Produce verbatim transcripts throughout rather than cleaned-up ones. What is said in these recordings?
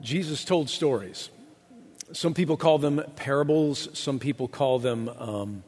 Jesus told stories. Some people call them parables. Some people call them um,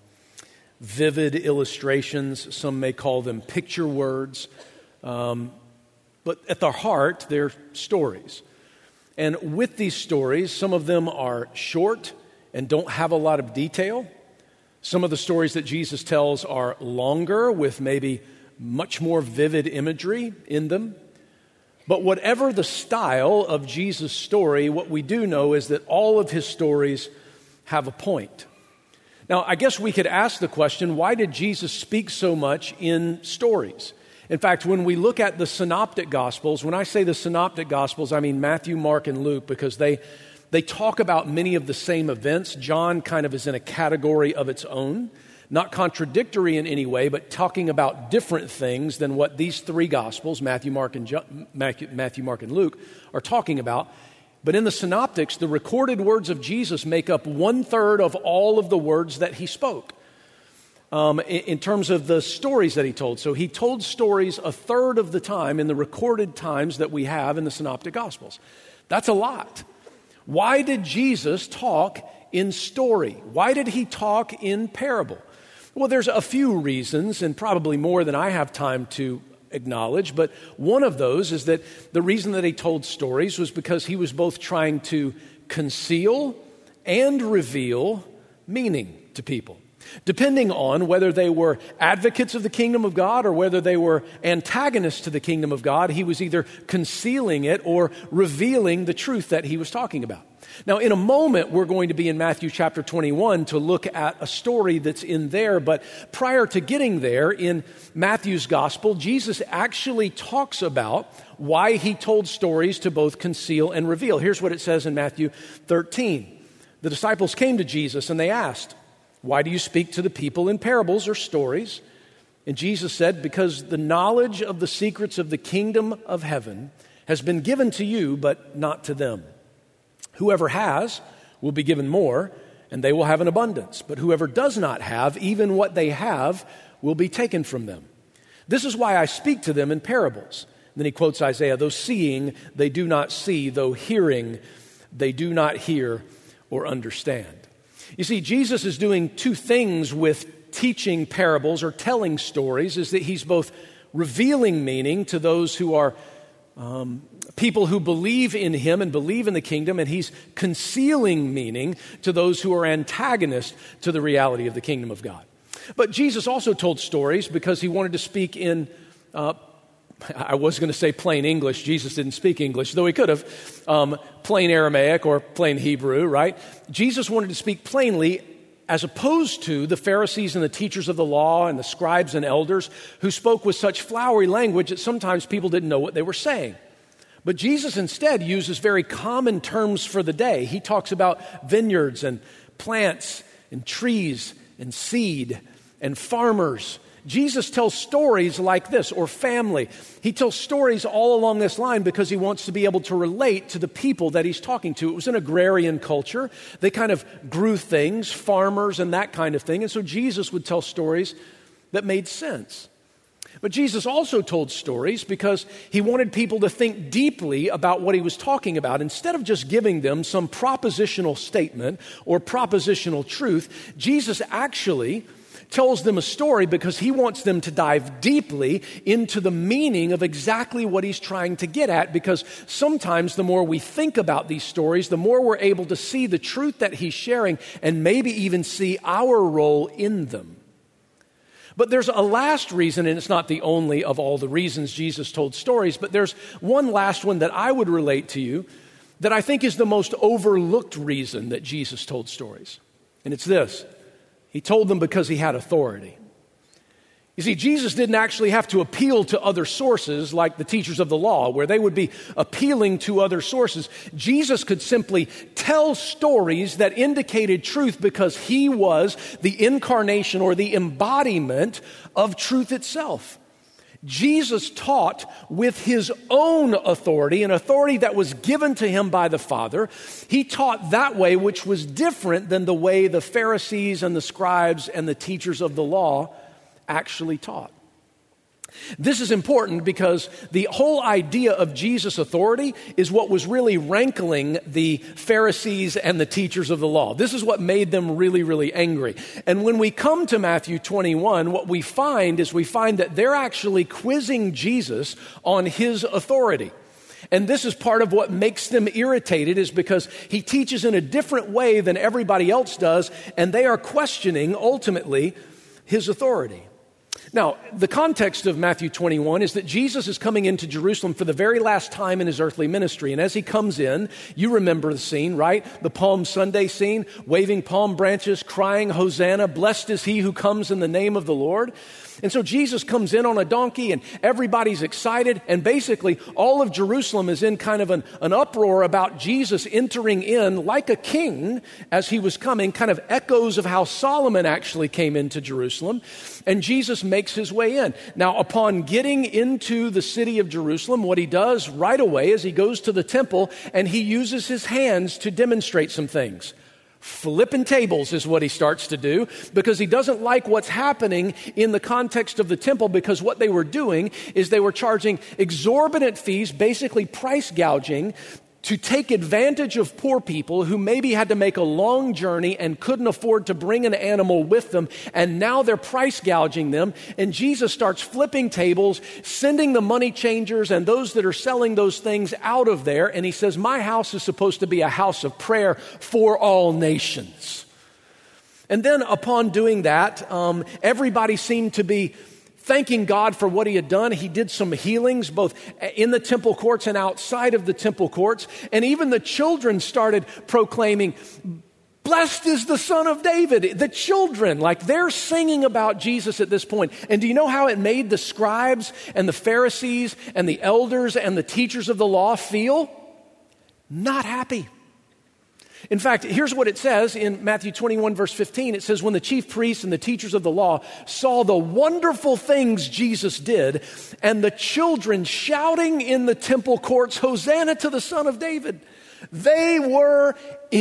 vivid illustrations. Some may call them picture words. Um, but at their heart, they're stories. And with these stories, some of them are short and don't have a lot of detail. Some of the stories that Jesus tells are longer with maybe much more vivid imagery in them. But whatever the style of Jesus' story, what we do know is that all of his stories have a point. Now, I guess we could ask the question, why did Jesus speak so much in stories? In fact, when we look at the synoptic gospels, when I say the synoptic gospels, I mean Matthew, Mark, and Luke, because they, they talk about many of the same events. John kind of is in a category of its own. Not contradictory in any way, but talking about different things than what these three Gospels, Matthew, Mark, and jo- Matthew, Mark, and Luke, are talking about. But in the synoptics, the recorded words of Jesus make up one-third of all of the words that he spoke um, in, in terms of the stories that he told. So he told stories a third of the time in the recorded times that we have in the synoptic Gospels. That's a lot. Why did Jesus talk in story? Why did he talk in parable? Well, there's a few reasons, and probably more than I have time to acknowledge, but one of those is that the reason that he told stories was because he was both trying to conceal and reveal meaning to people, depending on whether they were advocates of the kingdom of God or whether they were antagonists to the kingdom of God. He was either concealing it or revealing the truth that he was talking about. Now, in a moment, we're going to be in Matthew chapter twenty-one to look at a story that's in there. But prior to getting there, in Matthew's gospel, Jesus actually talks about why he told stories to both conceal and reveal. Here's what it says in Matthew thirteen. The disciples came to Jesus and they asked, "Why do you speak to the people in parables or stories?" And Jesus said, "Because the knowledge of the secrets of the kingdom of heaven has been given to you, but not to them. Whoever has will be given more, and they will have an abundance. But whoever does not have, even what they have, will be taken from them. This is why I speak to them in parables." And then he quotes Isaiah, "Though seeing, they do not see. Though hearing, they do not hear or understand." You see, Jesus is doing two things with teaching parables or telling stories, is that he's both revealing meaning to those who are um, people who believe in him and believe in the kingdom, and he's concealing meaning to those who are antagonists to the reality of the kingdom of God. But Jesus also told stories because he wanted to speak in, uh, I was going to say plain English. Jesus didn't speak English, though he could have, um, plain Aramaic or plain Hebrew, right? Jesus wanted to speak plainly as opposed to the Pharisees and the teachers of the law and the scribes and elders who spoke with such flowery language that sometimes people didn't know what they were saying. But Jesus instead uses very common terms for the day. He talks about vineyards and plants and trees and seed and farmers. Jesus tells stories like this, or family. He tells stories all along this line because he wants to be able to relate to the people that he's talking to. It was an agrarian culture. They kind of grew things, farmers and that kind of thing. And so Jesus would tell stories that made sense. But Jesus also told stories because he wanted people to think deeply about what he was talking about. Instead of just giving them some propositional statement or propositional truth, Jesus actually tells them a story because he wants them to dive deeply into the meaning of exactly what he's trying to get at, because sometimes the more we think about these stories, the more we're able to see the truth that he's sharing and maybe even see our role in them. But there's a last reason, and it's not the only of all the reasons Jesus told stories, but there's one last one that I would relate to you that I think is the most overlooked reason that Jesus told stories. And it's this: he told them because he had authority. You see, Jesus didn't actually have to appeal to other sources like the teachers of the law, where they would be appealing to other sources. Jesus could simply tell stories that indicated truth because he was the incarnation or the embodiment of truth itself. Jesus taught with his own authority, an authority that was given to him by the Father. He taught that way, which was different than the way the Pharisees and the scribes and the teachers of the law actually taught. This is important because the whole idea of Jesus' authority is what was really rankling the Pharisees and the teachers of the law. This is what made them really, really angry. And when we come to Matthew twenty-one, what we find is we find that they're actually quizzing Jesus on his authority. And this is part of what makes them irritated, is because he teaches in a different way than everybody else does, and they are questioning, ultimately, his authority. Now, the context of Matthew twenty-one is that Jesus is coming into Jerusalem for the very last time in his earthly ministry. And as he comes in, you remember the scene, right? The Palm Sunday scene, waving palm branches, crying, Hosanna, blessed is he who comes in the name of the Lord. And so Jesus comes in on a donkey and everybody's excited. And basically all of Jerusalem is in kind of an, an uproar about Jesus entering in like a king as he was coming, kind of echoes of how Solomon actually came into Jerusalem. And Jesus makes his way in. Now, upon getting into the city of Jerusalem, what he does right away is he goes to the temple and he uses his hands to demonstrate some things. Flipping tables is what he starts to do, because he doesn't like what's happening in the context of the temple, because what they were doing is they were charging exorbitant fees, basically price gouging, to take advantage of poor people who maybe had to make a long journey and couldn't afford to bring an animal with them, and now they're price gouging them. And Jesus starts flipping tables, sending the money changers and those that are selling those things out of there, and he says, my house is supposed to be a house of prayer for all nations. And then upon doing that, um, everybody seemed to be thanking God for what he had done. He did some healings both in the temple courts and outside of the temple courts. And even the children started proclaiming, blessed is the Son of David. The children, like they're singing about Jesus at this point. And do you know how it made the scribes and the Pharisees and the elders and the teachers of the law feel? Not happy. In fact, here's what it says in Matthew twenty-one, verse fifteen. It says, when the chief priests and the teachers of the law saw the wonderful things Jesus did, and the children shouting in the temple courts, Hosanna to the Son of David, they were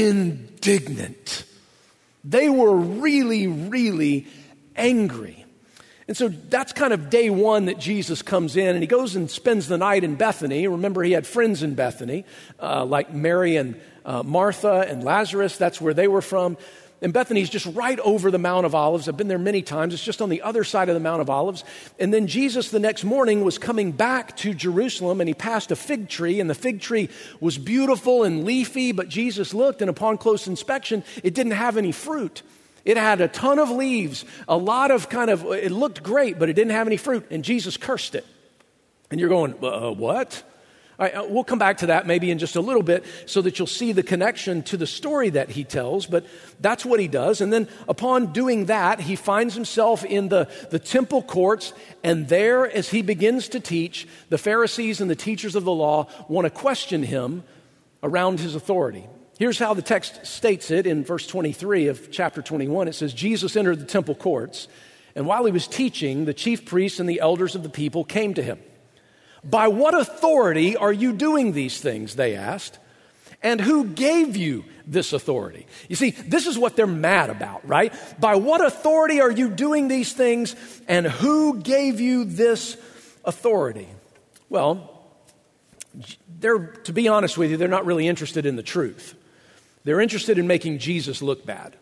indignant. They were really, really angry. And so that's kind of day one that Jesus comes in, and he goes and spends the night in Bethany. Remember, he had friends in Bethany, uh, like Mary and uh, Martha and Lazarus. That's where they were from. And Bethany's just right over the Mount of Olives. I've been there many times. It's just on the other side of the Mount of Olives. And then Jesus the next morning was coming back to Jerusalem, and he passed a fig tree, and the fig tree was beautiful and leafy, but Jesus looked, and upon close inspection, it didn't have any fruit. It had a ton of leaves, a lot of kind of, it looked great, but it didn't have any fruit, and Jesus cursed it. And you're going, uh, what? All right, we'll come back to that maybe in just a little bit so that you'll see the connection to the story that he tells, but that's what he does. And then upon doing that, he finds himself in the, the temple courts, and there, as he begins to teach, the Pharisees and the teachers of the law want to question him around his authority. Here's how the text states it in verse twenty-three of chapter twenty-one. It says, Jesus entered the temple courts, and while he was teaching, the chief priests and the elders of the people came to him. By what authority are you doing these things, they asked, and who gave you this authority? You see, this is what they're mad about, right? By what authority are you doing these things, and who gave you this authority? Well, they're, to be honest with you, they're not really interested in the truth. They're interested in making Jesus look bad.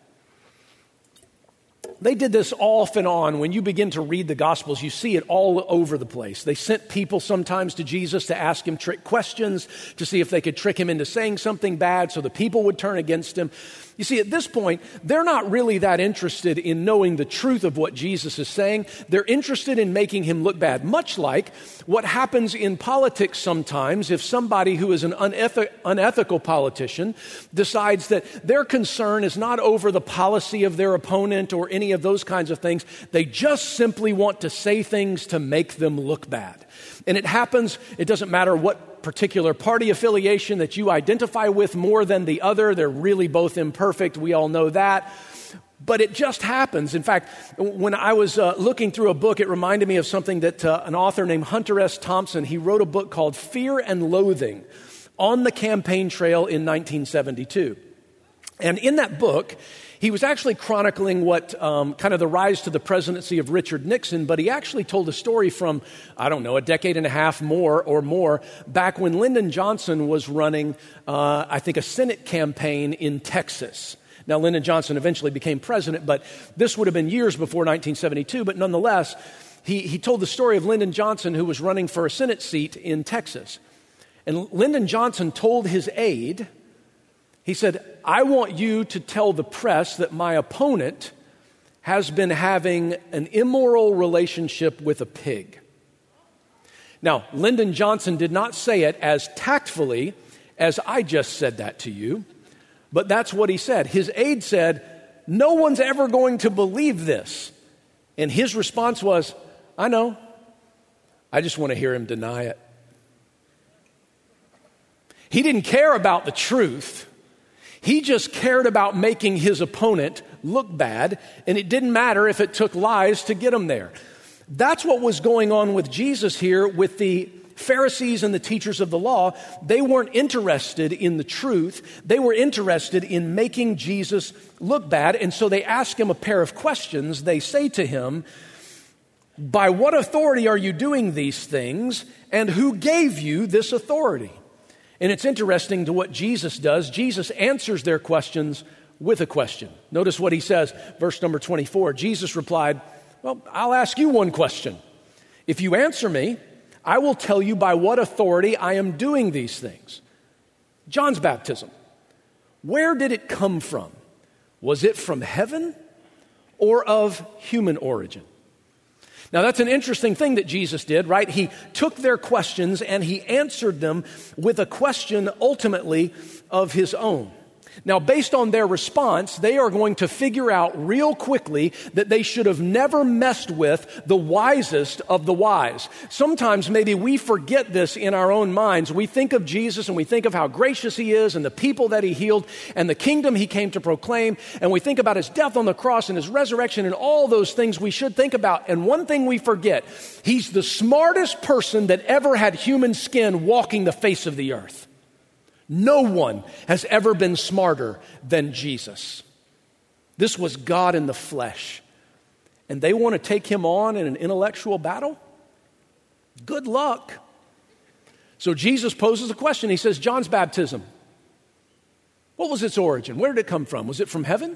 They did this off and on. When you begin to read the Gospels, you see it all over the place. They sent people sometimes to Jesus to ask him trick questions, to see if they could trick him into saying something bad so the people would turn against him. You see, at this point, they're not really that interested in knowing the truth of what Jesus is saying. They're interested in making him look bad, much like what happens in politics sometimes if somebody who is an uneth- unethical politician decides that their concern is not over the policy of their opponent or any of those kinds of things. They just simply want to say things to make them look bad. And it happens, it doesn't matter what particular party affiliation that you identify with more than the other. They're really both imperfect. We all know that. But it just happens. In fact, when I was uh, looking through a book, it reminded me of something that uh, an author named Hunter S. Thompson, he wrote a book called Fear and Loathing on the Campaign Trail in nineteen seventy-two. And in that book, he was actually chronicling what um, kind of the rise to the presidency of Richard Nixon, but he actually told a story from, I don't know, a decade and a half more or more, back when Lyndon Johnson was running, uh, I think, a Senate campaign in Texas. Now, Lyndon Johnson eventually became president, but this would have been years before nineteen seventy-two, but nonetheless, he, he told the story of Lyndon Johnson, who was running for a Senate seat in Texas. And Lyndon Johnson told his aide, he said, I want you to tell the press that my opponent has been having an immoral relationship with a pig. Now, Lyndon Johnson did not say it as tactfully as I just said that to you, but that's what he said. His aide said, no one's ever going to believe this. And his response was, I know. I just want to hear him deny it. He didn't care about the truth. He just cared about making his opponent look bad, and it didn't matter if it took lies to get him there. That's what was going on with Jesus here with the Pharisees and the teachers of the law. They weren't interested in the truth. They were interested in making Jesus look bad, and so they ask him a pair of questions. They say to him, by what authority are you doing these things, and who gave you this authority? And it's interesting to what Jesus does. Jesus answers their questions with a question. Notice what he says, verse number twenty-four. Jesus replied, well, I'll ask you one question. If you answer me, I will tell you by what authority I am doing these things. John's baptism, where did it come from? Was it from heaven or of human origin? Now, that's an interesting thing that Jesus did, right? He took their questions and he answered them with a question ultimately of his own. Now, based on their response, they are going to figure out real quickly that they should have never messed with the wisest of the wise. Sometimes maybe we forget this in our own minds. We think of Jesus and we think of how gracious he is and the people that he healed and the kingdom he came to proclaim. And we think about his death on the cross and his resurrection and all those things we should think about. And one thing we forget, he's the smartest person that ever had human skin walking the face of the earth. No one has ever been smarter than Jesus. This was God in the flesh. And they want to take him on in an intellectual battle? Good luck. So Jesus poses a question. He says, John's baptism, what was its origin? Where did it come from? Was it from heaven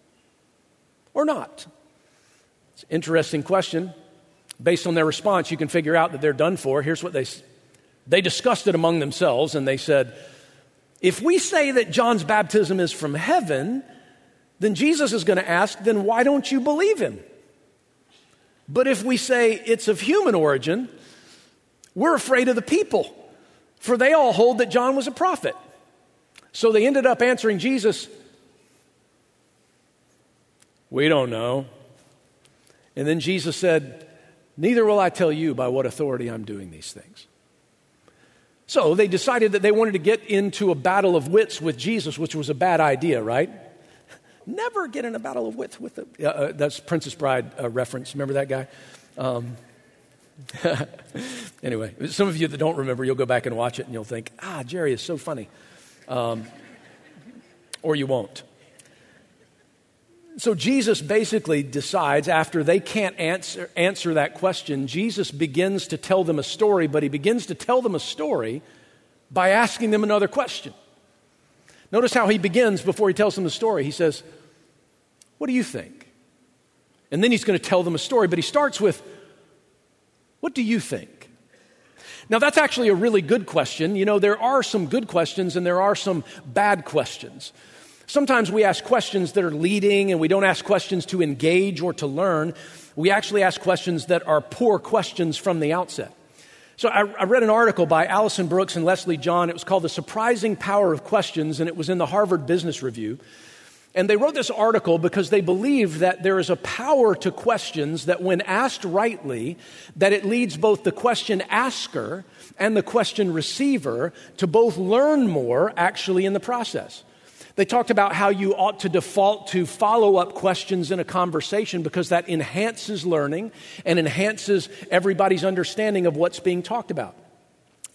or not? It's an interesting question. Based on their response, you can figure out that they're done for. Here's what they they discussed it among themselves, and they said, if we say that John's baptism is from heaven, then Jesus is going to ask, then why don't you believe him? But if we say it's of human origin, we're afraid of the people, for they all hold that John was a prophet. So they ended up answering Jesus, we don't know. And then Jesus said, neither will I tell you by what authority I'm doing these things. So they decided that they wanted to get into a battle of wits with Jesus, which was a bad idea, right? Never get in a battle of wits with him. Uh, uh, that's Princess Bride uh, reference. Remember that guy? Um, anyway, some of you that don't remember, you'll go back and watch it and you'll think, ah, Jerry is so funny. Um, or you won't. So Jesus basically decides, after they can't answer, answer that question, Jesus begins to tell them a story, but he begins to tell them a story by asking them another question. Notice how he begins before he tells them the story. He says, what do you think? And then he's going to tell them a story, but he starts with, what do you think? Now, that's actually a really good question. You know, there are some good questions and there are some bad questions. Sometimes we ask questions that are leading, and we don't ask questions to engage or to learn. We actually ask questions that are poor questions from the outset. So I, I read an article by Allison Brooks and Leslie John. It was called The Surprising Power of Questions, and it was in the Harvard Business Review. And they wrote this article because they believe that there is a power to questions that when asked rightly, that it leads both the question asker and the question receiver to both learn more actually in the process. They talked about how you ought to default to follow-up questions in a conversation because that enhances learning and enhances everybody's understanding of what's being talked about.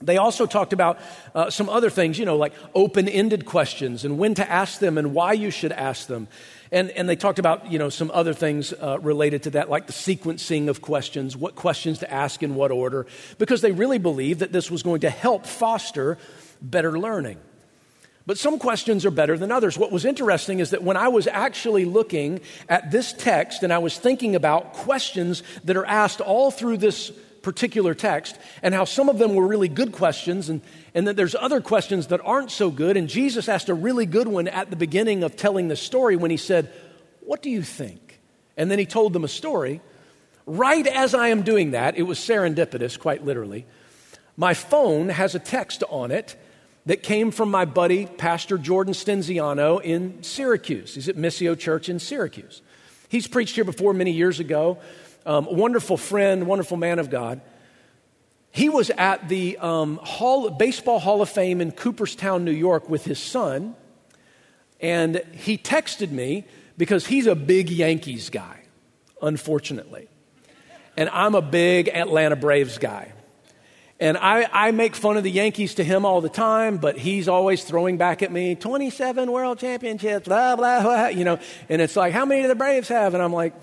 They also talked about uh, some other things, you know, like open-ended questions and when to ask them and why you should ask them. And, and they talked about, you know, some other things uh, related to that, like the sequencing of questions, what questions to ask in what order, because they really believed that this was going to help foster better learning. But some questions are better than others. What was interesting is that when I was actually looking at this text and I was thinking about questions that are asked all through this particular text and how some of them were really good questions and, and that there's other questions that aren't so good. And Jesus asked a really good one at the beginning of telling the story when he said, "What do you think?" And then he told them a story. Right as I am doing that, it was serendipitous, quite literally, my phone has a text on it that came from my buddy, Pastor Jordan Stenziano in Syracuse. He's at Missio Church in Syracuse. He's preached here before many years ago. Um, a wonderful friend, wonderful man of God. He was at the um, Hall, Baseball Hall of Fame in Cooperstown, New York with his son. And he texted me because he's a big Yankees guy, unfortunately. And I'm a big Atlanta Braves guy. And I, I make fun of the Yankees to him all the time, but he's always throwing back at me, twenty-seven world championships, blah, blah, blah, you know. And it's like, how many do the Braves have? And I'm like,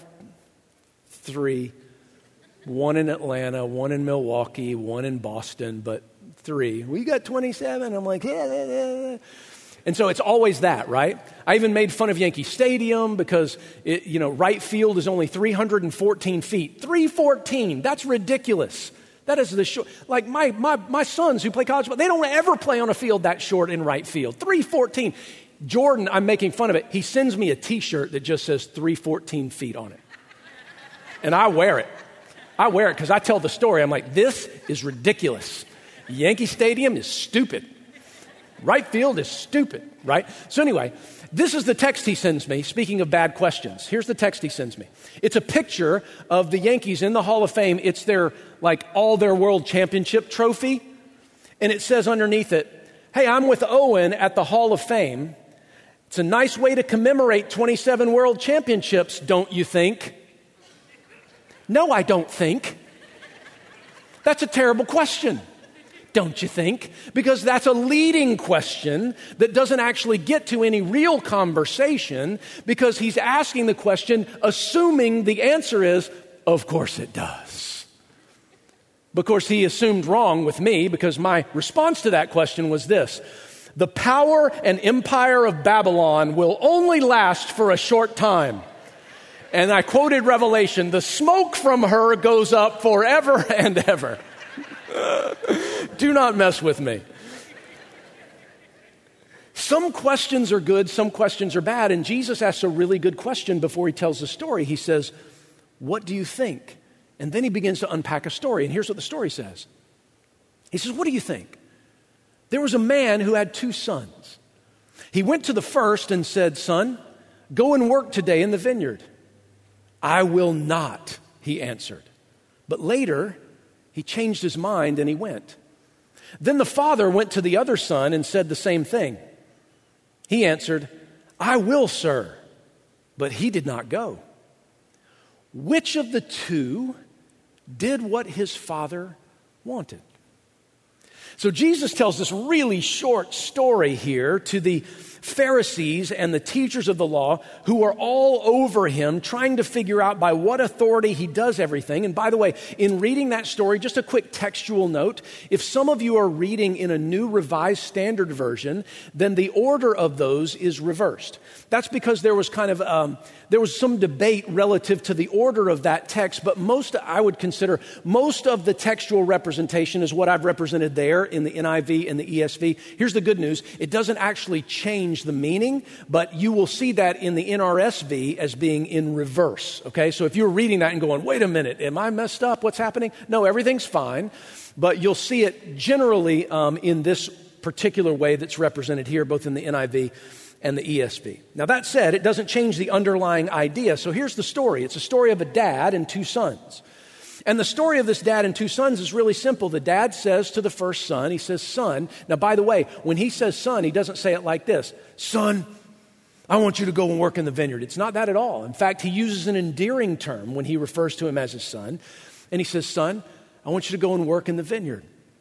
three. One in Atlanta, one in Milwaukee, one in Boston, but three. We got twenty-seven. I'm like, yeah, yeah, yeah. And so it's always that, right? I even made fun of Yankee Stadium because, it, you know, right field is only three hundred fourteen feet. three fourteen, that's ridiculous. That is the short, like my, my, my sons who play college, but they don't ever play on a field that short in right field. three fourteen. Jordan, I'm making fun of it. He sends me a t-shirt that just says three fourteen feet on it. And I wear it. I wear it because I tell the story. I'm like, this is ridiculous. Yankee Stadium is stupid. Right field is stupid, right? So anyway, this is the text he sends me, speaking of bad questions. Here's the text he sends me. It's a picture of the Yankees in the Hall of Fame. It's their, like, all their world championship trophy. And it says underneath it, "Hey, I'm with Owen at the Hall of Fame. It's a nice way to commemorate twenty-seven world championships, don't you think?" No, I don't think. That's a terrible question, don't you think? Because that's a leading question that doesn't actually get to any real conversation because he's asking the question assuming the answer is, of course it does. Of course, he assumed wrong with me because my response to that question was this: the power and empire of Babylon will only last for a short time. And I quoted Revelation, "The smoke from her goes up forever and ever." Do not mess with me. Some questions are good, some questions are bad, and Jesus asks a really good question before he tells the story. He says, "What do you think?" And then he begins to unpack a story, and here's what the story says. He says, "What do you think? There was a man who had two sons. He went to the first and said, 'Son, go and work today in the vineyard.' 'I will not,' he answered. But later, he changed his mind and he went. Then the father went to the other son and said the same thing. He answered, 'I will, sir.' But he did not go. Which of the two did what his father wanted?" So Jesus tells this really short story here to the Pharisees and the teachers of the law who are all over him trying to figure out by what authority he does everything. And by the way, in reading that story, just a quick textual note, if some of you are reading in a New Revised Standard Version, then the order of those is reversed. That's because there was kind of, um, there was some debate relative to the order of that text, but most, I would consider, most of the textual representation is what I've represented there in the N I V and the E S V. Here's the good news. It doesn't actually change the meaning, but you will see that in the N R S V as being in reverse, okay? So if you're reading that and going, wait a minute, am I messed up? What's happening? No, everything's fine, but you'll see it generally um, in this particular way that's represented here, both in the N I V and the E S V. Now that said, it doesn't change the underlying idea. So here's the story. It's a story of a dad and two sons. And the story of this dad and two sons is really simple. The dad says to the first son, he says, "Son." Now, by the way, when he says son, he doesn't say it like this. "Son, I want you to go and work in the vineyard." It's not that at all. In fact, he uses an endearing term when he refers to him as his son. And he says, "Son, I want you to go and work in the vineyard."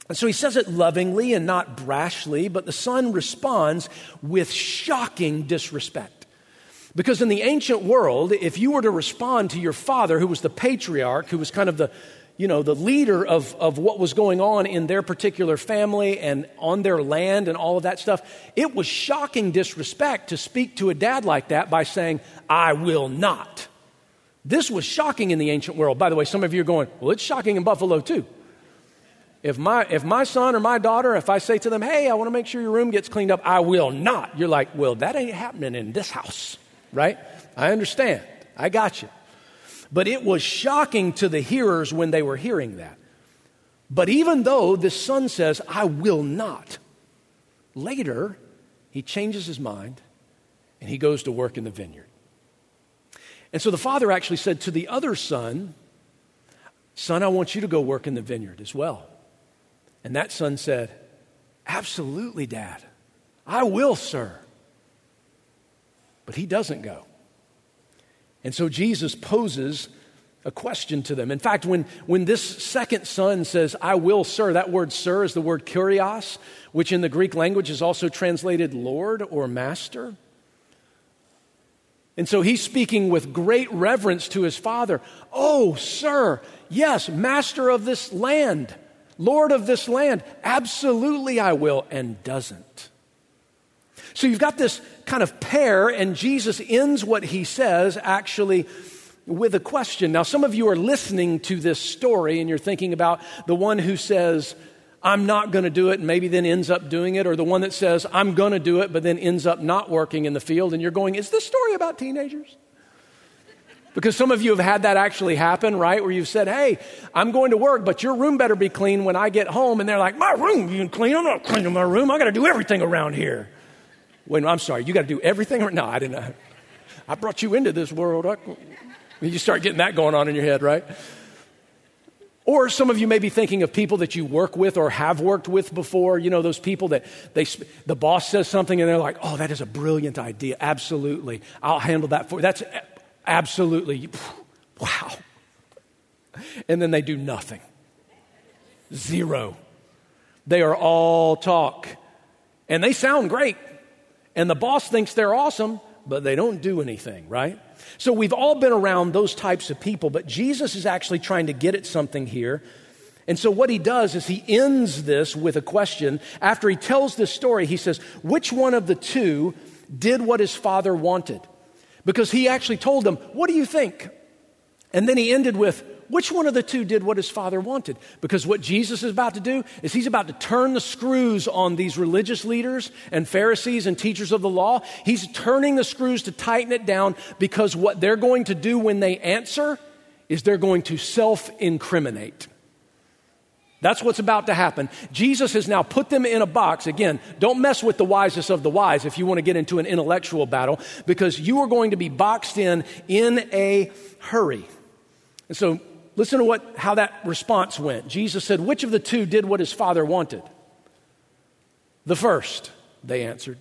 And so he says it lovingly and not brashly, but the son responds with shocking disrespect. Because in the ancient world, if you were to respond to your father, who was the patriarch, who was kind of the, you know, the leader of, of what was going on in their particular family and on their land and all of that stuff, it was shocking disrespect to speak to a dad like that by saying, I will not. This was shocking in the ancient world. By the way, some of you are going, well, it's shocking in Buffalo too. If my if my son or my daughter, if I say to them, hey, I want to make sure your room gets cleaned up, I will not. You're like, well, that ain't happening in this house, right? I understand. I got you. But it was shocking to the hearers when they were hearing that. But even though the son says, I will not, later he changes his mind and he goes to work in the vineyard. And so the father actually said to the other son, son, I want you to go work in the vineyard as well. And that son said, absolutely, Dad. I will, sir. But he doesn't go. And so Jesus poses a question to them. In fact, when, when this second son says, I will, sir, that word sir is the word kurios, which in the Greek language is also translated Lord or master. And so he's speaking with great reverence to his father. Oh, sir, yes, master of this land. Lord of this land, absolutely I will, and doesn't. So you've got this kind of pair, and Jesus ends what he says actually with a question. Now, some of you are listening to this story, and you're thinking about the one who says, I'm not going to do it, and maybe then ends up doing it, or the one that says, I'm going to do it, but then ends up not working in the field, and you're going, is this story about teenagers? Because some of you have had that actually happen, right? Where you've said, hey, I'm going to work, but your room better be clean when I get home. And they're like, my room, you can clean. I'm not cleaning my room. I got to do everything around here. Wait, I'm sorry, you got to do everything? No, I didn't know. I brought you into this world. I, you start getting that going on in your head, right? Or some of you may be thinking of people that you work with or have worked with before. You know, those people that they, the boss says something and they're like, oh, that is a brilliant idea. Absolutely. I'll handle that for you. That's absolutely, wow. And then they do nothing. Zero. They are all talk. And they sound great. And the boss thinks they're awesome, but they don't do anything, right? So we've all been around those types of people, but Jesus is actually trying to get at something here. And so what he does is he ends this with a question. After he tells this story, he says, which one of the two did what his father wanted? Because he actually told them, what do you think? And then he ended with, which one of the two did what his father wanted? Because what Jesus is about to do is he's about to turn the screws on these religious leaders and Pharisees and teachers of the law. He's turning the screws to tighten it down because what they're going to do when they answer is they're going to self-incriminate. That's what's about to happen. Jesus has now put them in a box. Again, don't mess with the wisest of the wise if you want to get into an intellectual battle, because you are going to be boxed in in a hurry. And so listen to what how that response went. Jesus said, which of the two did what his father wanted? The first, they answered.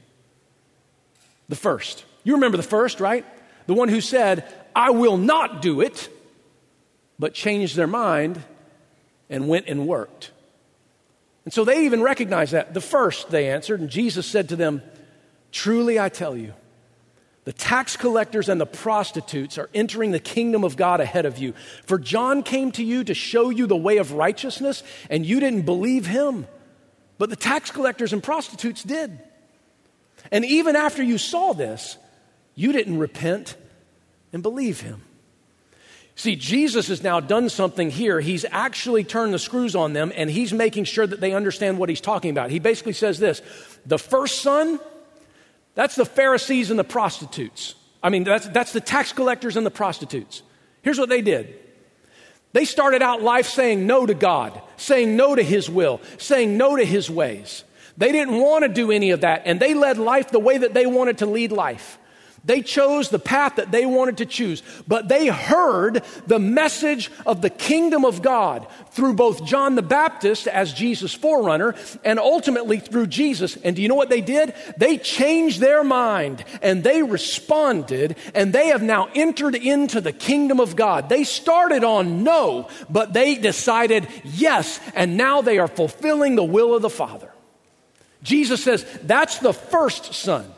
The first. You remember the first, right? The one who said, I will not do it, but changed their mind and went and worked. And so they even recognized that. The first, they answered, and Jesus said to them, truly I tell you, the tax collectors and the prostitutes are entering the kingdom of God ahead of you. For John came to you to show you the way of righteousness, and you didn't believe him. But the tax collectors and prostitutes did. And even after you saw this, you didn't repent and believe him. See, Jesus has now done something here. He's actually turned the screws on them, and he's making sure that they understand what he's talking about. He basically says this, the first son, that's the Pharisees and the prostitutes. I mean, that's, that's the tax collectors and the prostitutes. Here's what they did. They started out life saying no to God, saying no to his will, saying no to his ways. They didn't want to do any of that, and they led life the way that they wanted to lead life. They chose the path that they wanted to choose, but they heard the message of the kingdom of God through both John the Baptist as Jesus' forerunner and ultimately through Jesus. And do you know what they did? They changed their mind and they responded, and they have now entered into the kingdom of God. They started on no, but they decided yes, and now they are fulfilling the will of the Father. Jesus says that's the first son.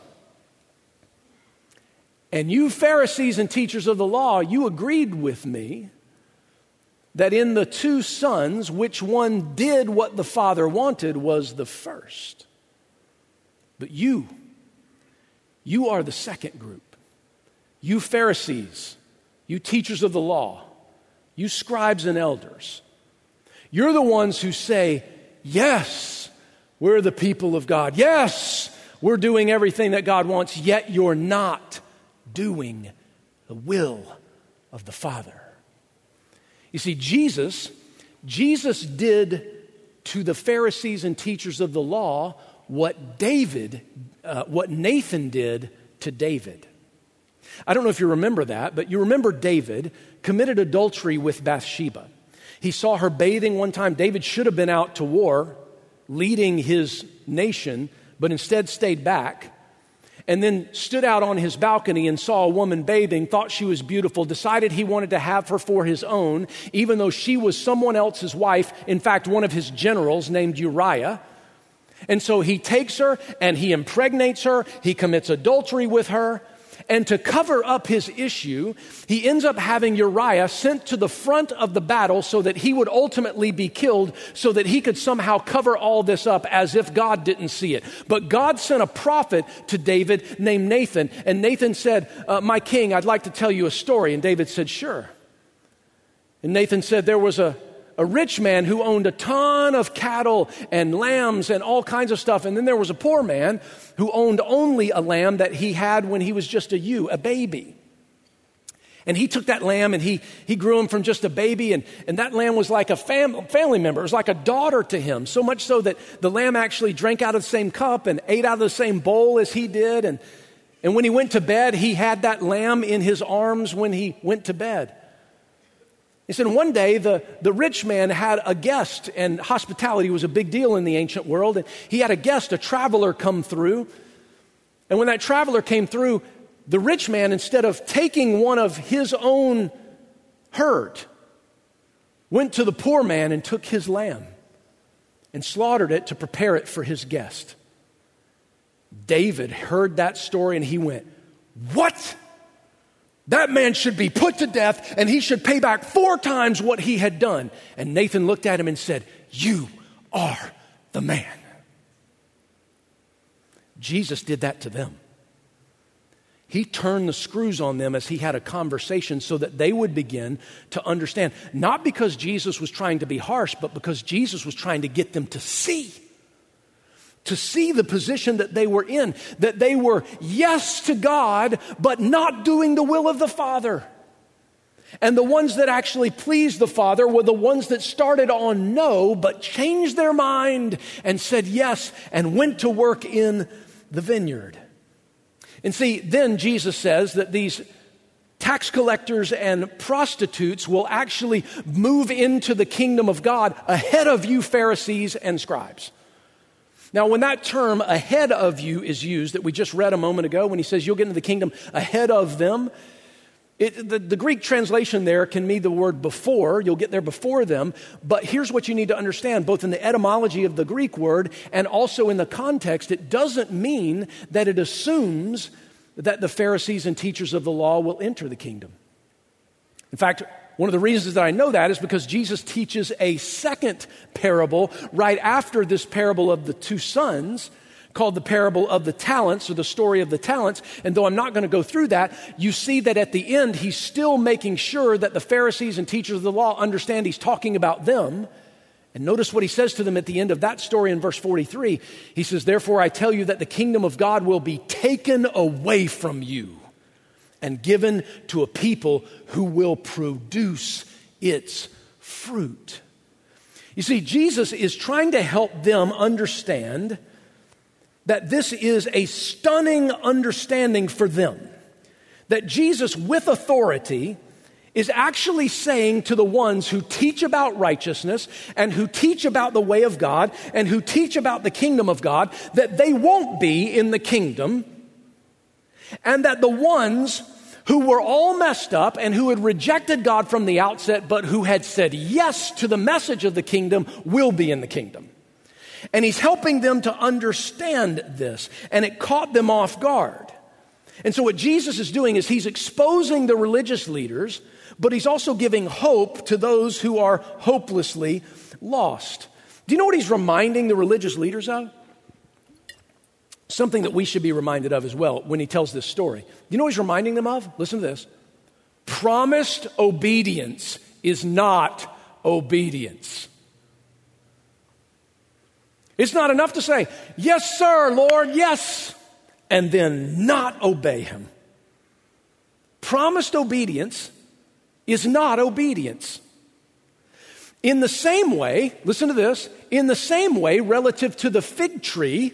And you Pharisees and teachers of the law, you agreed with me that in the two sons, which one did what the Father wanted was the first. But you, you are the second group. You Pharisees, you teachers of the law, you scribes and elders, you're the ones who say, yes, we're the people of God. Yes, we're doing everything that God wants, yet you're not doing the will of the Father. You see, Jesus, Jesus did to the Pharisees and teachers of the law what David, uh, what Nathan did to David. I don't know if you remember that, but you remember David committed adultery with Bathsheba. He saw her bathing one time. David should have been out to war, leading his nation, but instead stayed back. And then stood out on his balcony and saw a woman bathing, thought she was beautiful, decided he wanted to have her for his own, even though she was someone else's wife, in fact, one of his generals named Uriah. And so he takes her and he impregnates her, he commits adultery with her, and to cover up his issue, he ends up having Uriah sent to the front of the battle so that he would ultimately be killed, so that he could somehow cover all this up as if God didn't see it. But God sent a prophet to David named Nathan, and Nathan said, uh, my king, I'd like to tell you a story. And David said, sure. And Nathan said, there was a A rich man who owned a ton of cattle and lambs and all kinds of stuff. And then there was a poor man who owned only a lamb that he had when he was just a ewe, a baby. And he took that lamb and he he grew him from just a baby. And, and that lamb was like a fam- family member. It was like a daughter to him. So much so that the lamb actually drank out of the same cup and ate out of the same bowl as he did. And, and when he went to bed, he had that lamb in his arms when he went to bed. He said one day the, the rich man had a guest, and hospitality was a big deal in the ancient world. And he had a guest, a traveler, come through. And when that traveler came through, the rich man, instead of taking one of his own herd, went to the poor man and took his lamb and slaughtered it to prepare it for his guest. David heard that story and he went, what? That man should be put to death and he should pay back four times what he had done. And Nathan looked at him and said, you are the man. Jesus did that to them. He turned the screws on them as he had a conversation so that they would begin to understand, not because Jesus was trying to be harsh, but because Jesus was trying to get them to see. To see the position that they were in, that they were yes to God, but not doing the will of the Father. And the ones that actually pleased the Father were the ones that started on no, but changed their mind and said yes, and went to work in the vineyard. And see, then Jesus says that these tax collectors and prostitutes will actually move into the kingdom of God ahead of you Pharisees and scribes. Now, when that term ahead of you is used that we just read a moment ago, when he says you'll get into the kingdom ahead of them, it, the, the Greek translation there can mean the word before. You'll get there before them. But here's what you need to understand, both in the etymology of the Greek word and also in the context. It doesn't mean that it assumes that the Pharisees and teachers of the law will enter the kingdom. In fact, one of the reasons that I know that is because Jesus teaches a second parable right after this parable of the two sons, called the parable of the talents, or the story of the talents. And though I'm not going to go through that, you see that at the end, he's still making sure that the Pharisees and teachers of the law understand he's talking about them. And notice what he says to them at the end of that story in verse forty-three. He says, therefore I tell you that the kingdom of God will be taken away from you and given to a people who will produce its fruit. You see, Jesus is trying to help them understand that this is a stunning understanding for them. that Jesus, with authority, is actually saying to the ones who teach about righteousness and who teach about the way of God and who teach about the kingdom of God that they won't be in the kingdom, and that the ones who were all messed up and who had rejected God from the outset but who had said yes to the message of the kingdom will be in the kingdom. And he's helping them to understand this, and it caught them off guard. And so what Jesus is doing is he's exposing the religious leaders, but he's also giving hope to those who are hopelessly lost. Do you know what he's reminding the religious leaders of? Something that we should be reminded of as well when he tells this story. Do you know what he's reminding them of? Listen to this. Promised obedience is not obedience. It's not enough to say, yes, sir, Lord, yes, and then not obey him. Promised obedience is not obedience. In the same way, listen to this, in the same way, relative to the fig tree,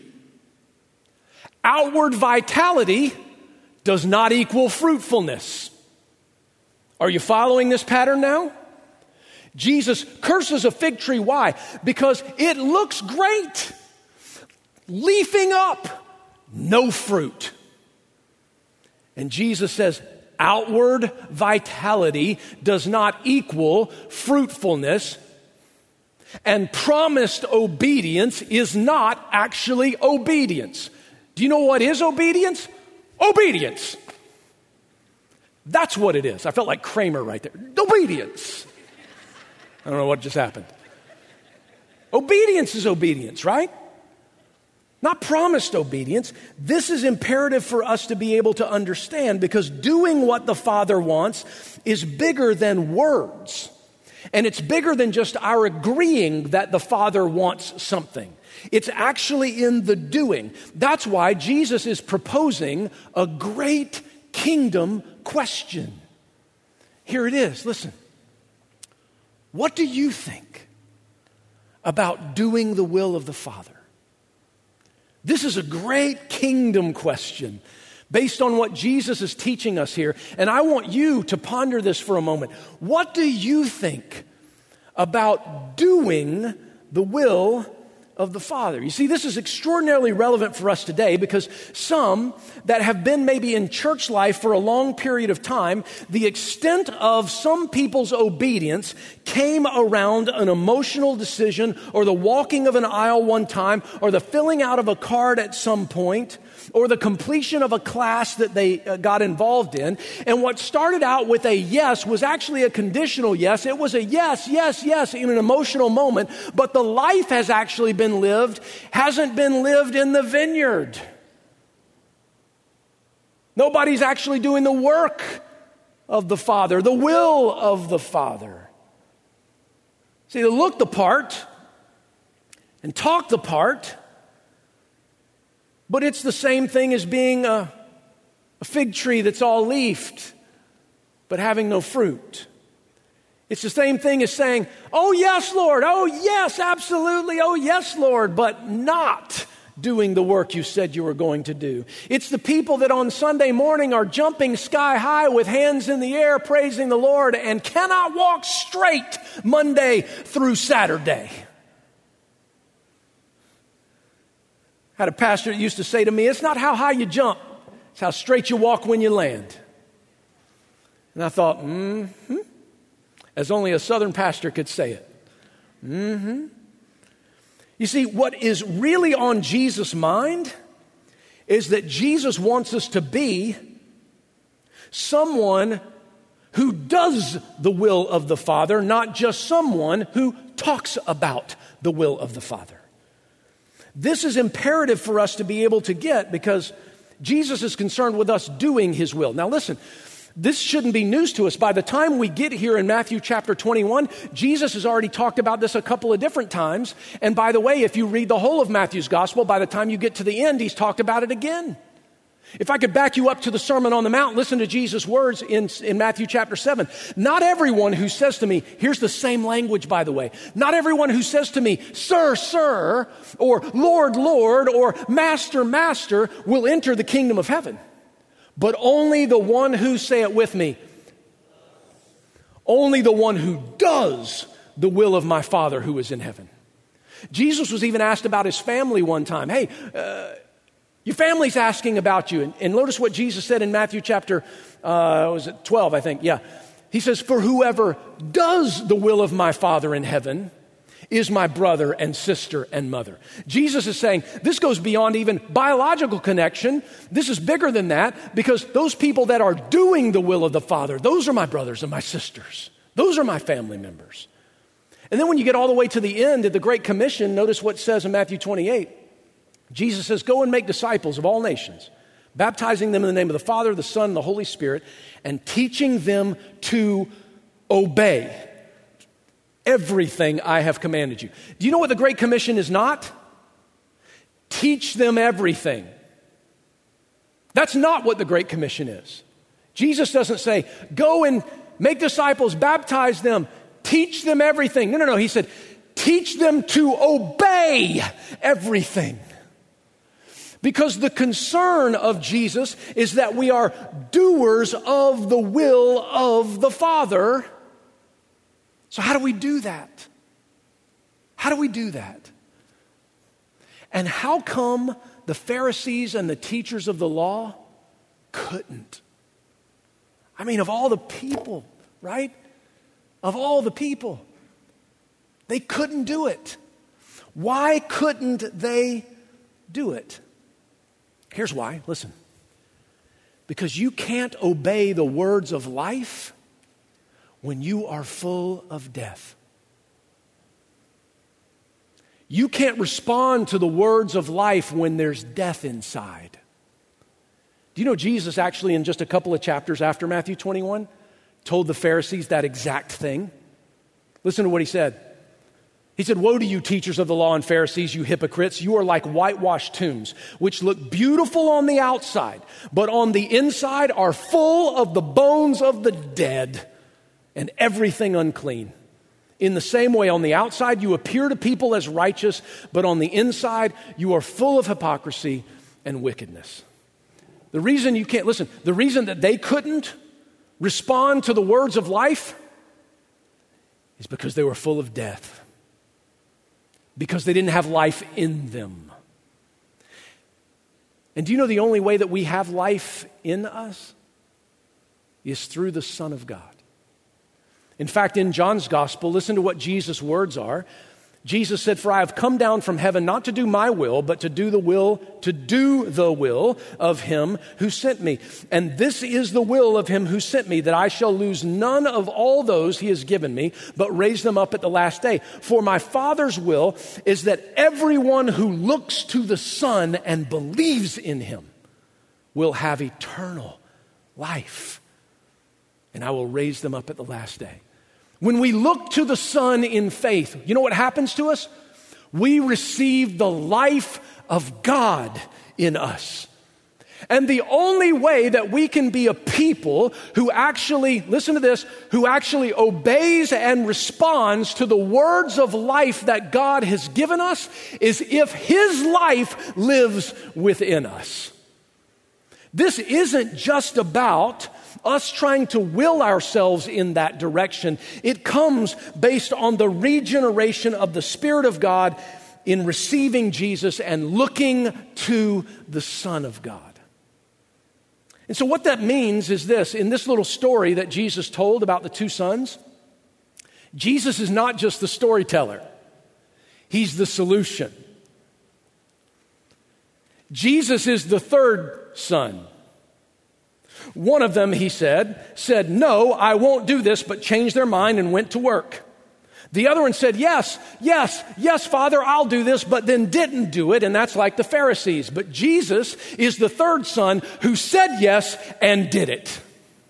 outward vitality does not equal fruitfulness. Are you following this pattern now? Jesus curses a fig tree. Why? Because it looks great. Leafing up, no fruit. And Jesus says, outward vitality does not equal fruitfulness, and promised obedience is not actually obedience. Do you know what is obedience? Obedience. That's what it is. I felt like Kramer right there. Obedience. I don't know what just happened. Obedience is obedience, right? Not promised obedience. This is imperative for us to be able to understand, because doing what the Father wants is bigger than words. And it's bigger than just our agreeing that the Father wants something. It's actually in the doing. That's why Jesus is proposing a great kingdom question. Here it is. Listen. What do you think about doing the will of the Father? This is a great kingdom question based on what Jesus is teaching us here. And I want you to ponder this for a moment. What do you think about doing the will of the Father? You see, this is extraordinarily relevant for us today, because some that have been maybe in church life for a long period of time, the extent of some people's obedience came around an emotional decision, or the walking of an aisle one time, or the filling out of a card at some point, or the completion of a class that they uh, got involved in. And what started out with a yes was actually a conditional yes. It was a yes, yes, yes in an emotional moment, but the life has actually been lived, hasn't been lived in the vineyard. Nobody's actually doing the work of the Father, the will of the Father. See, they look the part and talk the part, but it's the same thing as being a, a fig tree that's all leafed, but having no fruit. It's the same thing as saying, oh yes, Lord, oh yes, absolutely, oh yes, Lord, but not doing the work you said you were going to do. It's the people that on Sunday morning are jumping sky high with hands in the air, praising the Lord, and cannot walk straight Monday through Saturday. I had a pastor that used to say to me, it's not how high you jump, it's how straight you walk when you land. And I thought, mm-hmm. As only a Southern pastor could say it. Mm-hmm. You see, what is really on Jesus' mind is that Jesus wants us to be someone who does the will of the Father, not just someone who talks about the will of the Father. This is imperative for us to be able to get, because Jesus is concerned with us doing his will. Now listen, this shouldn't be news to us. By the time we get here in Matthew chapter twenty-one, Jesus has already talked about this a couple of different times. And by the way, if you read the whole of Matthew's gospel, by the time you get to the end, he's talked about it again. If I could back you up to the Sermon on the Mount, listen to Jesus' words in, in Matthew chapter seven. Not everyone who says to me, here's the same language, by the way. Not everyone who says to me, Sir, Sir, or Lord, Lord, or Master, Master, will enter the kingdom of heaven, but only the one who, say it with me, only the one who does the will of my Father who is in heaven. Jesus was even asked about his family one time. Hey, uh, your family's asking about you. And, and notice what Jesus said in Matthew chapter, uh, was it twelve, I think? Yeah. He says, for whoever does the will of my Father in heaven is my brother and sister and mother. Jesus is saying this goes beyond even biological connection. This is bigger than that, because those people that are doing the will of the Father, those are my brothers and my sisters. Those are my family members. And then when you get all the way to the end of the Great Commission, notice what it says in Matthew twenty-eight. Jesus says, go and make disciples of all nations, baptizing them in the name of the Father, the Son, and the Holy Spirit, and teaching them to obey everything I have commanded you. Do you know what the Great Commission is not? Teach them everything. That's not what the Great Commission is. Jesus doesn't say, go and make disciples, baptize them, teach them everything. No, no, no. He said, teach them to obey everything. Because the concern of Jesus is that we are doers of the will of the Father. So how do we do that? How do we do that? And how come the Pharisees and the teachers of the law couldn't? I mean, of all the people, right? Of all the people, they couldn't do it. Why couldn't they do it? Here's why. Listen. Because you can't obey the words of life when you are full of death. You can't respond to the words of life when there's death inside. Do you know Jesus actually, in just a couple of chapters after Matthew twenty-one, told the Pharisees that exact thing? Listen to what he said. He said, woe to you, teachers of the law and Pharisees, you hypocrites. You are like whitewashed tombs, which look beautiful on the outside, but on the inside are full of the bones of the dead and everything unclean. In the same way, on the outside, you appear to people as righteous, but on the inside, you are full of hypocrisy and wickedness. The reason you can't, listen, the reason that they couldn't respond to the words of life is because they were full of death. Because they didn't have life in them. And do you know the only way that we have life in us is through the Son of God? In fact, in John's gospel, listen to what Jesus' words are. Jesus said, for I have come down from heaven not to do my will, but to do the will, to do the will of him who sent me. And this is the will of him who sent me, that I shall lose none of all those he has given me, but raise them up at the last day. For my Father's will is that everyone who looks to the Son and believes in him will have eternal life. And I will raise them up at the last day. When we look to the Son in faith, you know what happens to us? We receive the life of God in us. And the only way that we can be a people who actually, listen to this, who actually obeys and responds to the words of life that God has given us is if his life lives within us. This isn't just about us trying to will ourselves in that direction. It comes based on the regeneration of the Spirit of God in receiving Jesus and looking to the Son of God. And so what that means is this. In this little story that Jesus told about the two sons, Jesus is not just the storyteller. He's the solution. Jesus is the third son. One of them, he said, said, no, I won't do this, but changed their mind and went to work. The other one said, yes, yes, yes, Father, I'll do this, but then didn't do it, and that's like the Pharisees. But Jesus is the third son who said yes and did it.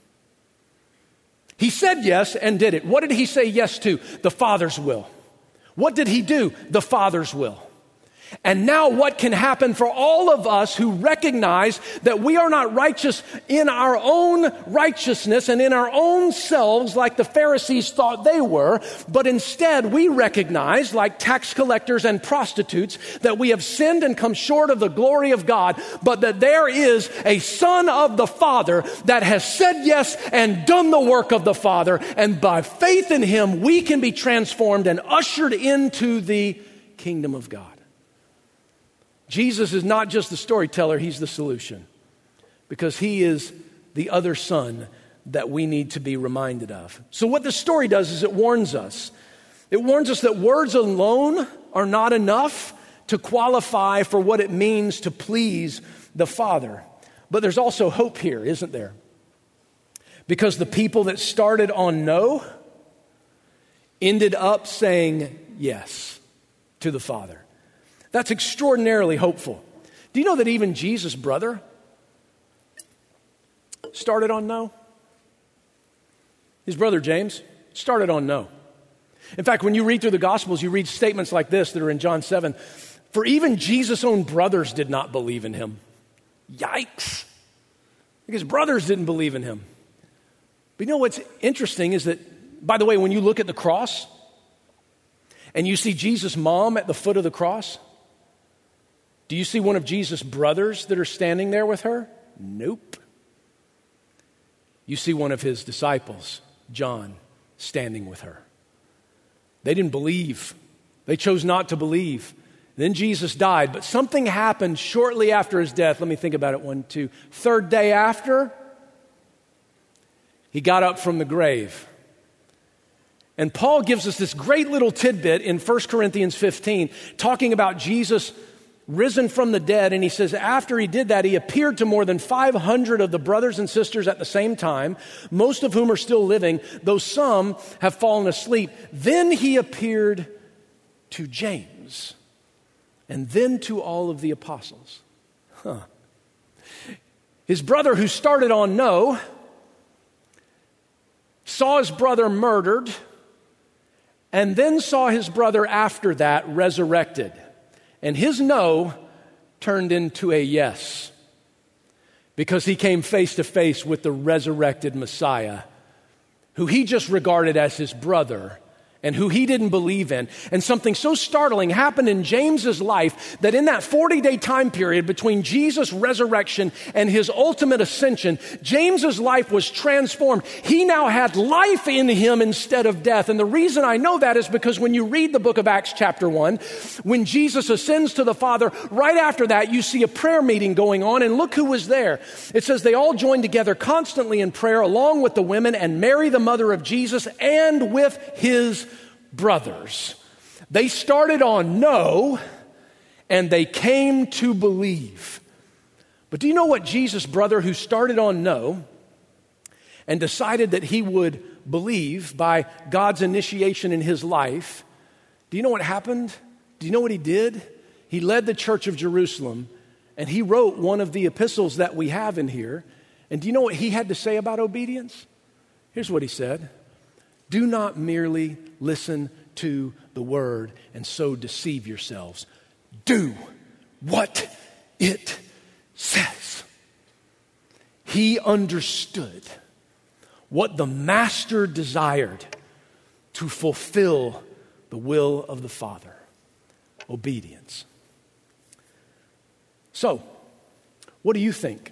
He said yes and did it. What did he say yes to? The Father's will. What did he do? The Father's will. And now what can happen for all of us who recognize that we are not righteous in our own righteousness and in our own selves like the Pharisees thought they were, but instead we recognize, like tax collectors and prostitutes, that we have sinned and come short of the glory of God, but that there is a Son of the Father that has said yes and done the work of the Father, and by faith in Him we can be transformed and ushered into the kingdom of God. Jesus is not just the storyteller, He's the solution, because He is the other Son that we need to be reminded of. So what the story does is it warns us. It warns us that words alone are not enough to qualify for what it means to please the Father. But there's also hope here, isn't there? Because the people that started on no ended up saying yes to the Father. That's extraordinarily hopeful. Do you know that even Jesus' brother started on no? His brother James started on no. In fact, when you read through the Gospels, you read statements like this that are in John seven. For even Jesus' own brothers did not believe in Him. Yikes. His brothers didn't believe in Him. But you know what's interesting is that, by the way, when you look at the cross and you see Jesus' mom at the foot of the cross, do you see one of Jesus' brothers that are standing there with her? Nope. You see one of His disciples, John, standing with her. They didn't believe. They chose not to believe. Then Jesus died, but something happened shortly after His death. Let me think about it. One, two. Third day after, He got up from the grave. And Paul gives us this great little tidbit in First Corinthians fifteen, talking about Jesus risen from the dead, and he says after He did that, He appeared to more than five hundred of the brothers and sisters at the same time, most of whom are still living, though some have fallen asleep. Then He appeared to James, and then to all of the apostles. Huh. His brother, who started on no, saw his brother murdered, and then saw his brother after that resurrected. And his no turned into a yes, because he came face to face with the resurrected Messiah, who he just regarded as his brother and who he didn't believe in. And something so startling happened in James's life that in that forty-day time period between Jesus' resurrection and His ultimate ascension, James's life was transformed. He now had life in him instead of death. And the reason I know that is because when you read the book of Acts chapter one, when Jesus ascends to the Father, right after that you see a prayer meeting going on, and look who was there. It says they all joined together constantly in prayer along with the women and Mary, the mother of Jesus, and with His brothers. They started on no, and they came to believe. But do you know what Jesus' brother, who started on no and decided that he would believe by God's initiation in his life, do you know what happened? Do you know what he did? He led the church of Jerusalem, and he wrote one of the epistles that we have in here. And do you know what he had to say about obedience? Here's what he said. Do not merely listen to the word and so deceive yourselves. Do what it says. He understood what the Master desired to fulfill the will of the Father. Obedience. So, what do you think?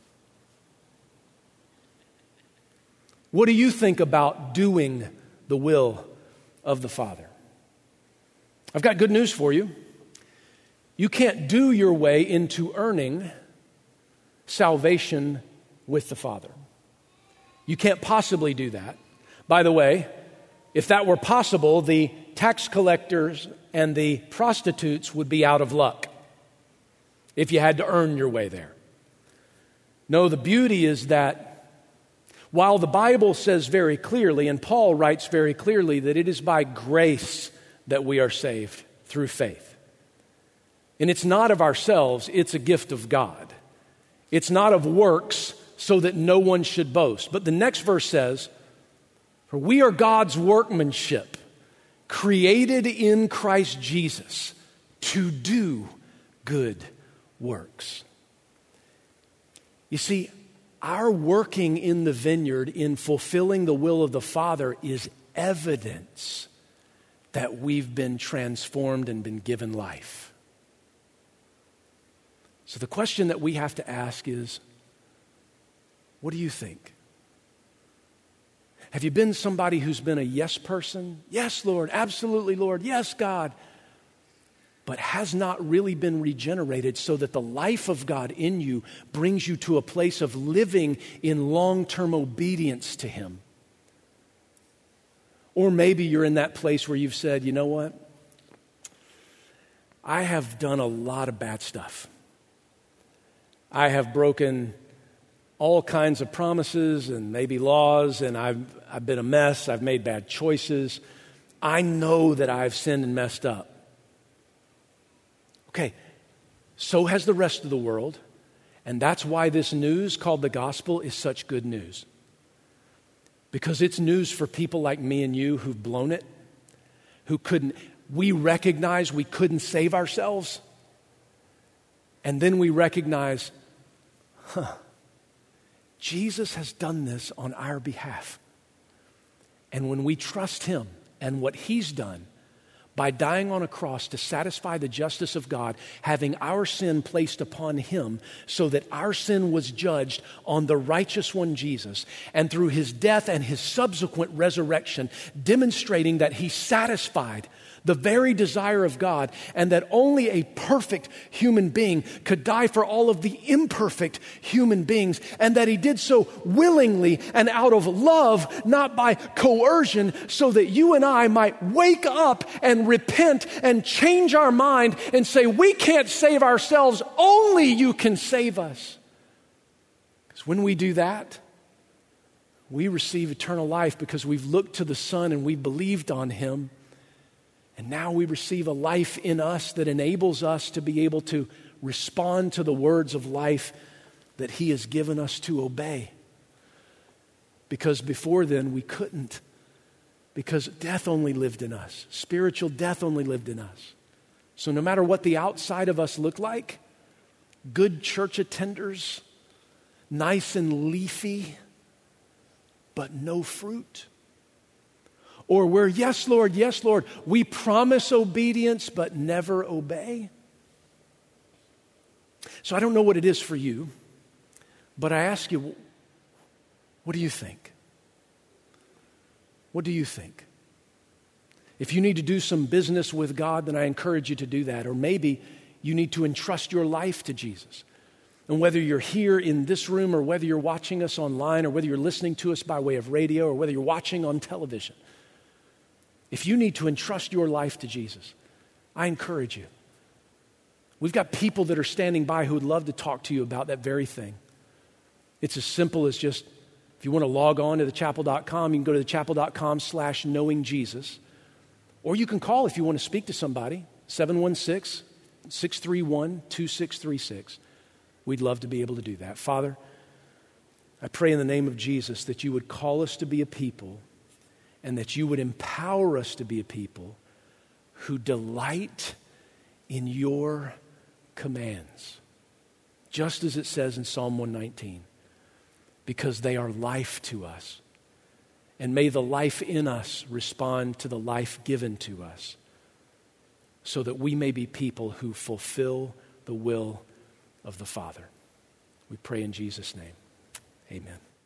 What do you think about doing the will of the Father? I've got good news for you. You can't do your way into earning salvation with the Father. You can't possibly do that. By the way, if that were possible, the tax collectors and the prostitutes would be out of luck if you had to earn your way there. No, the beauty is that while the Bible says very clearly, and Paul writes very clearly, that it is by grace that we are saved through faith. And it's not of ourselves, it's a gift of God. It's not of works so that no one should boast. But the next verse says, for we are God's workmanship, created in Christ Jesus to do good works. You see, our working in the vineyard, in fulfilling the will of the Father, is evidence that we've been transformed and been given life. So the question that we have to ask is, what do you think? Have you been somebody who's been a yes person? Yes, Lord. Absolutely, Lord. Yes, God. But has not really been regenerated so that the life of God in you brings you to a place of living in long-term obedience to Him. Or maybe you're in that place where you've said, you know what? I have done a lot of bad stuff. I have broken all kinds of promises and maybe laws, and I've, I've been a mess. I've made bad choices. I know that I've sinned and messed up. Okay, so has the rest of the world, and that's why this news called the gospel is such good news. Because it's news for people like me and you who've blown it, who couldn't, we recognize we couldn't save ourselves, and then we recognize, huh, Jesus has done this on our behalf. And when we trust Him and what He's done, by dying on a cross to satisfy the justice of God, having our sin placed upon Him so that our sin was judged on the righteous one, Jesus, and through His death and His subsequent resurrection, demonstrating that He satisfied the very desire of God, and that only a perfect human being could die for all of the imperfect human beings, and that He did so willingly and out of love, not by coercion, so that you and I might wake up and repent and change our mind and say, we can't save ourselves, only You can save us. Because when we do that, we receive eternal life because we've looked to the Son and we've believed on Him. And now we receive a life in us that enables us to be able to respond to the words of life that He has given us to obey. Because before then we couldn't. Because death only lived in us. Spiritual death only lived in us. So no matter what the outside of us look like, good church attenders, nice and leafy, but no fruit. Or we're, yes, Lord, yes, Lord, we promise obedience but never obey. So I don't know what it is for you, but I ask you, what do you think? What do you think? If you need to do some business with God, then I encourage you to do that. Or maybe you need to entrust your life to Jesus. And whether you're here in this room or whether you're watching us online or whether you're listening to us by way of radio or whether you're watching on television, if you need to entrust your life to Jesus, I encourage you. We've got people that are standing by who would love to talk to you about that very thing. It's as simple as just, if you want to log on to the chapel dot com, you can go to the chapel dot com slash knowing Jesus. Or you can call if you want to speak to somebody, seven one six, six three one, two six three six. We'd love to be able to do that. Father, I pray in the name of Jesus that You would call us to be a people and that You would empower us to be a people who delight in Your commands, just as it says in Psalm one nineteen, because they are life to us. And may the life in us respond to the life given to us, so that we may be people who fulfill the will of the Father. We pray in Jesus' name. Amen.